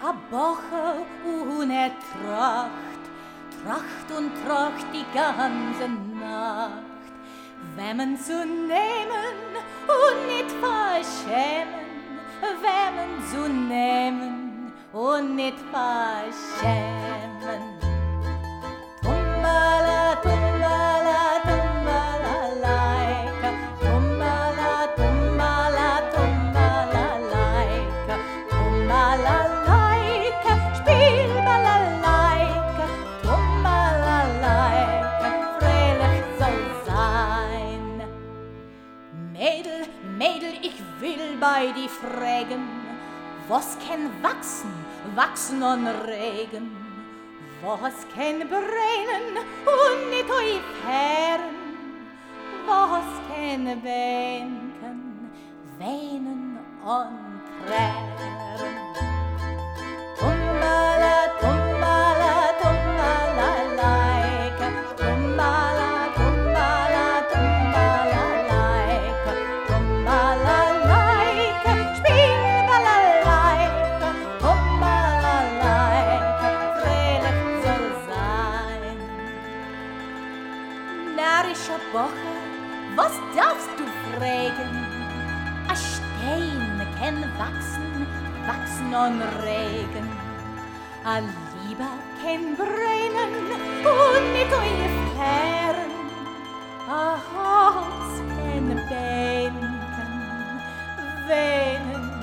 a Boche ohne Tracht, Tracht und Tracht die ganze Nacht. Wemmen zu nehmen und nicht verschämen, Wemmen zu nehmen und nicht verschämen. Tumbala, tumbala, tumbala, laika, tumbala, tumbala, tumbala, laika, tumbala, laika, spiel balalaika, tumbala, laika, freilich soll sein. Mädel, Mädel, ich will bei die fragen, was kann wachsen, wachsen und regen? Was kann brennen und nicht aufhören? Was kann wenken, weinen und krären? Tumbala, tumbala, tumbala, laika, tumbala, tumbala, tumbala, laika, tumbala, laika, spiel balalaika, tumbala, laika, freilich soll sein. Narischer Boche, was darfst du fragen? A Stein kann wachsen, wachsen und regen. A Liebe kann brennen und nicht aufhören. A Holz kann bänken, weinen